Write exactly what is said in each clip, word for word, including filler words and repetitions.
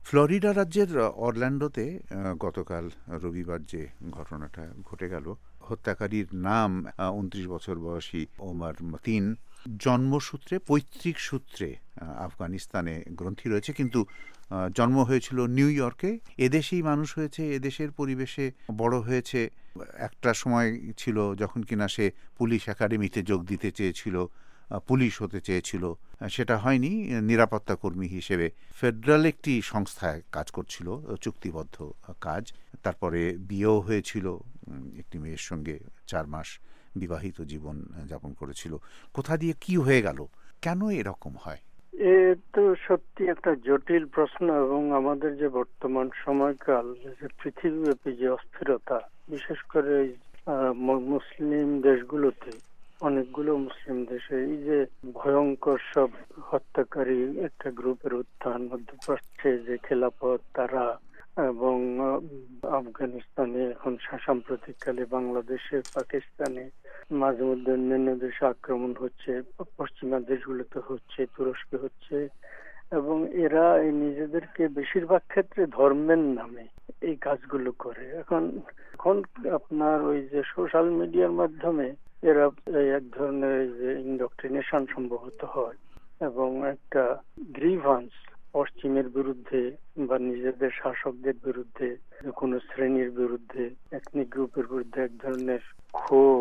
Florida রাজ্যের অরল্যান্ডোতে গতকাল রবিবার যে ঘটনাটা ঘটে গেল, হত্যাকারীর নাম উনত্রিশ বছর বয়সী ওমর মতিন। জন্মসূত্রে পৈতৃক সূত্রে আফগানিস্তানে গ্রন্থি রয়েছে, কিন্তু জন্ম হয়েছিল নিউ ইয়র্কে। এদেশেই মানুষ হয়েছে, এদেশের পরিবেশে বড় হয়েছে। একটা সময় ছিল যখন কিনা সে পুলিশ একাডেমিতে যোগ দিতে চেয়েছিল, পুলিশ হতে চেয়েছিল, সেটা হয়নি। নিরাপত্তা কর্মী হিসেবে ফেডারেল একটি সংস্থায় কাজ করছিল, চুক্তিবদ্ধ কাজ। তারপরে বিয়েও হয়েছিল, একটি মেয়ের সঙ্গে চার মাস বিবাহিত জীবন যাপন করেছিল। কোথা দিয়ে কি হয়ে গেল, কেন এরকম হয়? এ তো সত্যি একটা জটিল প্রশ্ন। এবং আমাদের যে বর্তমান সময়কাল, যে পৃথিবীব্যাপী যে অস্থিরতা, বিশেষ করে মুসলিম দেশগুলোতে, অনেকগুলো মুসলিম দেশে এই যে ভয়ঙ্কর সব হত্যাকারী একটা গ্রুপের উত্থান, মধ্যপ্রাচ্যে যে খেলাফত তারা, এবং আফগানিস্তানে এখন সাম্প্রতিককালে বাংলাদেশে, পাকিস্তানে, মাঝে মধ্যে অন্যান্য দেশে আক্রমণ হচ্ছে, পশ্চিমা দেশগুলোতে হচ্ছে, তুরস্কে হচ্ছে। এবং এরা এই নিজেদেরকে বেশিরভাগ ক্ষেত্রে ধর্মের নামে এই কাজগুলো করে। এখন এখন আপনার ওই যে সোশ্যাল মিডিয়ার মাধ্যমে এরা এক ধরনের যে ইন্ডক্ট্রিনেশন সম্ভবত হয়, এবং একটা গ্রিভান্স পশ্চিমের বিরুদ্ধে বা নিজেদের শাসকদের বিরুদ্ধে, কোন শ্রেণীর বিরুদ্ধে, এথনিক গ্রুপের বিরুদ্ধে এক ধরনের ক্ষোভ,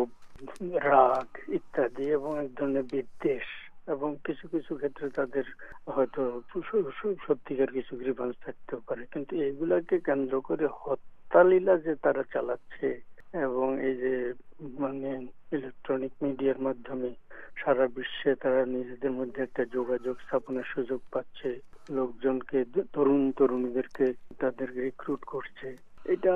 রাগ ইত্যাদি, এবং এক ধরনের বিদ্বেষ, এবং কিছু কিছু ক্ষেত্রে তাদের হয়তো সত্যিকার কিছু গ্রিভান্স থাকতেও পারে। কিন্তু এগুলাকে কেন্দ্র করে হত্যালীলা যে তারা চালাচ্ছে, এবং এই যে মানে ইলেকট্রনিক মিডিয়ার মাধ্যমে সারা বিশ্বে তারা নিজেদের মধ্যে একটা যোগাযোগ স্থাপনের সুযোগ পাচ্ছে, লোকজনকে, তরুণ তরুণীদেরকে তাদের রিক্রুট করছে। এটা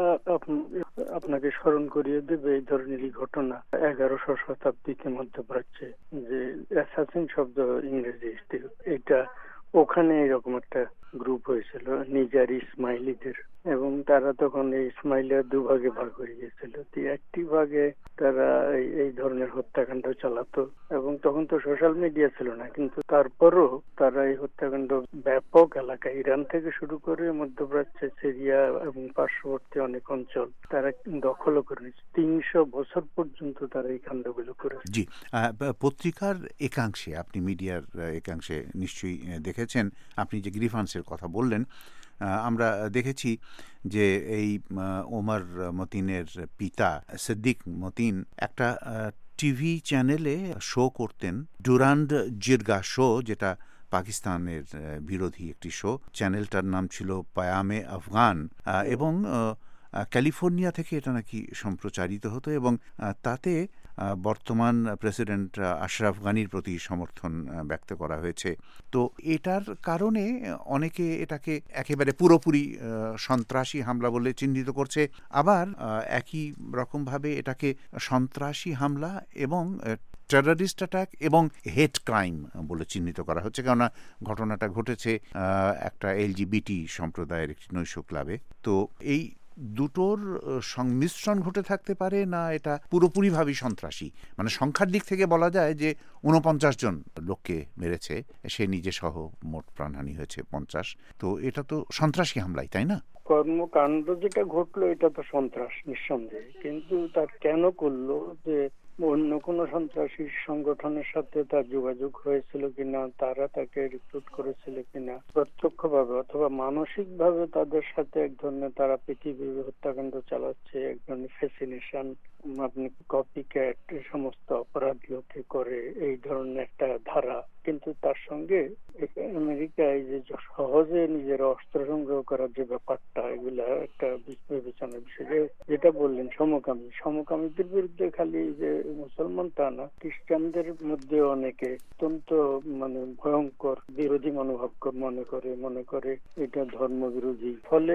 আপনাকে স্মরণ করিয়ে দেবে এই ধরনেরই ঘটনা এগারোশো শতাব্দীতে মধ্যপ্রাচ্যে যে অ্যাসাসিন শব্দ ইংরেজি, এটা ওখানে এরকম একটা গ্রুপ হয়েছিল নিজার ইসমাইলিদের, এবং তারা তখন এই ইসমাইলের দুভাগে ভাগ হয়ে গিয়েছিল। একটি ভাগে তারা এই ধরনের হত্যাকাণ্ড চালাতো, এবং তখন তো সোশ্যাল মিডিয়া ছিল না, কিন্তু তারপরও তারা এই হত্যাকাণ্ড ব্যাপক এলাকা, ইরান থেকে শুরু করে মধ্যপ্রাচ্যে, সিরিয়া এবং পার্শ্ববর্তী অনেক অঞ্চল তারা দখলও করে নিয়েছে। তিনশো বছর পর্যন্ত তারা এই কাণ্ডগুলো করেছে। জি, পত্রিকার একাংশে, আপনি মিডিয়ার একাংশে নিশ্চয়ই দেখেছেন, আপনি যে গ্রিভান্সের কথা বললেন, আমরা দেখেছি যে এই ওমর মতিনের পিতা সিদ্দিক মতিন একটা টিভি চ্যানেলে শো করতেন, ডুরান্ড জিরগা শো, যেটা পাকিস্তানের বিরোধী একটি শো। চ্যানেলটার নাম ছিল পায়ামে আফগান, এবং ক্যালিফোর্নিয়া থেকে এটা নাকি সম্প্রচারিত হতো, এবং তাতে বর্তমান প্রেসিডেন্ট আশরাফ গানির প্রতি সমর্থন ব্যক্ত করা হয়েছে। তো এটার কারণে অনেকে এটাকে একেবারে পুরোপুরি সন্ত্রাসী হামলা বলে চিহ্নিত করছে, আবার একই রকমভাবে এটাকে সন্ত্রাসী হামলা এবং টেররিস্ট অ্যাটাক এবং হেট ক্রাইম বলে চিহ্নিত করা হচ্ছে, কেননা ঘটনাটা ঘটেছে একটা এলজিবিটি সম্প্রদায়ের একটি নৈশ ক্লাবে। তো এই দুটোর সংমিশ্রণ ঘটে থাকতে পারে, না এটা পুরোপুরিভাবে সন্ত্রাসী? মানে সংখ্যার দিক থেকে বলা যায় যে উনপঞ্চাশ জন লোককে মেরেছে, সে নিজে সহ মোট প্রাণহানি হয়েছে পঞ্চাশ। তো এটা তো সন্ত্রাসী হামলাই, তাই না? কর্মকাণ্ড যেটা ঘটলো এটা তো সন্ত্রাস নিঃসন্দেহে, কিন্তু তার কেন করলো, যে অন্য কোন সন্ত্রাসী সংগঠনের সাথে তার যোগাযোগ হয়েছিল কিনা, তারা তাকে রিক্রুট করেছিল কিনা, প্রত্যক্ষভাবে অথবা মানসিক ভাবে তাদের সাথে এক ধরনের তারা পৃথিবীর হত্যাকাণ্ড চালাচ্ছে, এক ধরনের ফ্যাসিনেশন, আপনি কপি ক্যাট সমস্ত অপরাধ লোকে করে, এই ধরনের একটা ধারা। কিন্তু তার সঙ্গে আমেরিকায় যে সহজে নিজের অস্ত্র সংগ্রহ করার যে ব্যাপারটা, এগুলা একটা বিবেচনার বিষয়। যেটা বললেন সমকামী, সমকামীদের বিরুদ্ধে খালি যে মুসলমান তা না, খ্রিস্টানদের মধ্যে অনেকে অত্যন্ত মানে ভয়ঙ্কর বিরোধী মনোভাব মনে করে মনে করে এটা ধর্ম বিরোধী। ফলে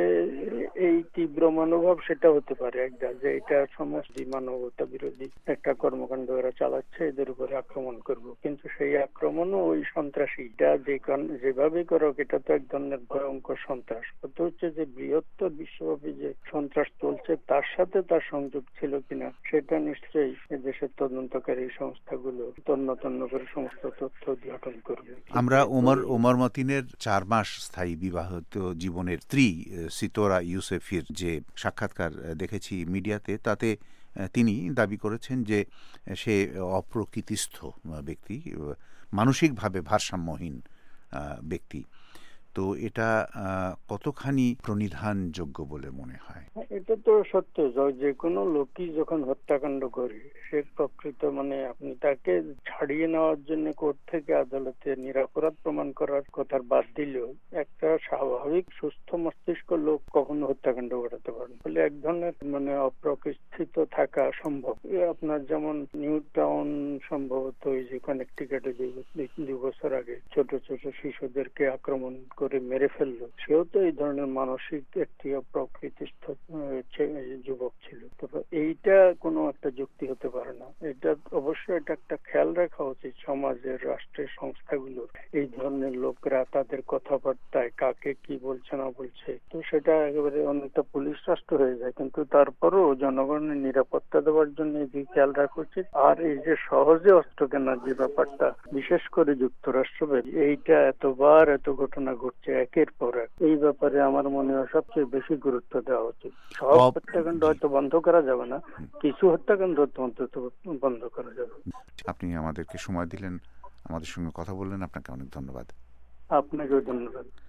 এই তীব্র মনোভাব সেটা হতে পারে একটা, যে এটা সমষ্টি মানবতা বিরোধী একটা কর্মকাণ্ড এরা চালাচ্ছে, এদের উপরে আক্রমণ করব। কিন্তু সেই আক্রমণও ওই সন্ত্রাসীটা যে যেভাবে করুক, এটা তো এক ধরনের ভয়ঙ্কর সন্ত্রাস। কথা হচ্ছে যে বৃহত্তর বিশ্বব্যাপী যে সন্ত্রাস চলছে তার সাথে তার সংযোগ ছিল কিনা সেটা নিশ্চয়ই এদের দেশের তদন্তকারী সংস্থাগুলো তন্ন তন্ন করে সমস্ত তথ্য উদ্ঘাটন করবে। আমরা ওমর ওমর মতিনের চার মাস স্থায়ী বিবাহিত জীবনের স্ত্রী সিতোরা ইউসেফির যে সাক্ষাৎকার দেখেছি মিডিয়াতে, তাতে তিনি দাবি করেছেন যে সে অপ্রকৃতিস্থ ব্যক্তি, মানসিকভাবে ভারসাম্যহীন ব্যক্তি। তো এটা কতখানি প্রণিধানযোগ্য বলে মনে হয়? এটা তো সত্য, যে কোনো লোকই যখন হত্যাকাণ্ড করে সে প্রকৃত মানে আপনি তাকে ছাড়িয়ে নেওয়ার জন্য কোর্ট থেকে আদালতে নিরপরাধ প্রমাণ করার কথা বাদ দিলেও একটা স্বাভাবিক সুস্থ মস্তিষ্ক লোক কখনো হত্যাকাণ্ড ঘটাতে পারে না। ফলে এক ধরনের মানে অপ্রতিষ্ঠিত থাকা সম্ভব। আপনার যেমন নিউ টাউন সম্ভবত ওই যে কানেকটিকাটে দুই বছর আগে ছোট ছোট শিশুদেরকে আক্রমণ করে মেরে ফেললো, সেও তো এই ধরনের মানসিক একটি অপ্রকৃতিস্থ যুবক ছিল। তবে এইটা কোনো একটা যুক্তি হতে পারে না। এটা অবশ্যই এটা একটা খেয়াল রাখা উচিত সমাজের, রাষ্ট্রের, সংস্থাগুলোর, এই ধরনের লোকরা তাদের কথাবার্তায় কাকে কি বলছে না বলছে। তো সেটা একেবারে অনেকটা পুলিশ রাষ্ট্র হয়ে যায়, কিন্তু তারপরও জনগণের নিরাপত্তা দেওয়ার জন্য এই খেয়াল রাখা উচিত। আর এই যে সহজে অস্ত্র কেনার যে ব্যাপারটা, বিশেষ করে যুক্তরাষ্ট্র, এইটা এতবার এত ঘটনা ঘটছে একের পর এক, এই ব্যাপারে আমার মনে হয় সবচেয়ে বেশি গুরুত্ব দেওয়া উচিত। সব হত্যাকাণ্ড হয়তো বন্ধ করা যাবে না, কিছু হত্যাকাণ্ড অন্তত বন্ধ করা যাবে। আপনি আমাদেরকে সময় দিলেন, আমাদের সঙ্গে কথা বললেন, আপনাকে অনেক ধন্যবাদ। আপনাকেও ধন্যবাদ।